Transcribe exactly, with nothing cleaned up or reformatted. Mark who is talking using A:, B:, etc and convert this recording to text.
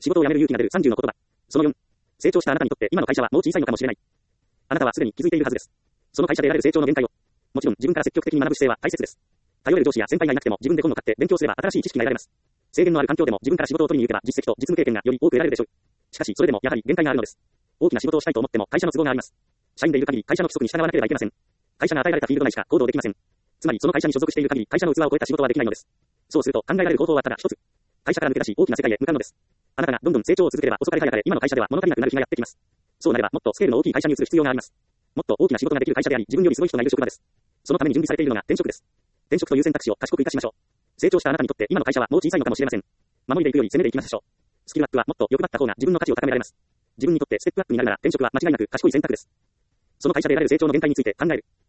A: 仕事を辞める勇気が出るさんじゅうの言葉。そのよん。成長したあなたにとって今の会社はもう小さいのかもしれない。あなたはすでに気づいているはずです。その会社で得られる成長の限界を。もちろん自分から積極的に学ぶ姿勢は大切です。頼れる上司や先輩がいなくても自分で本を買って勉強すれば新しい知識が得られます。制限のある環境でも自分から仕事を取りに行けば実績と実務経験がより多く得られるでしょう。しかしそれでもやはり限界があるのです。大きな仕事をしたいと思っても会社の都合があります。社員でいる限り会社の規則に従わなければいけません。会社が与えられたフィールド内しか行動できません。つまりその会社に所属している限り会社の器を超えた仕事はできないのです。そうすると考えられる方法はただ一つ。会社から抜け出し大きな世界へ向かうのです。あなたがどんどん成長を続ければ遅かれ早かれ今の会社では物足りなくなる日がやってきます。そうなればもっとスケールの大きい会社に移る必要があります。もっと大きな仕事ができる会社であり自分よりすごい人がいる職場です。そのために準備されているのが転職です。転職という選択肢を賢く生かしましょう。成長したあなたにとって今の会社はもう小さいのかもしれません。守りでいくより攻めでいきましょう。スキルアップはもっと欲張った方が自分の価値を高められます。自分にとってステップアップになるなら転職は間違いなく賢い選択です。その会社で得られる成長の限界について考える。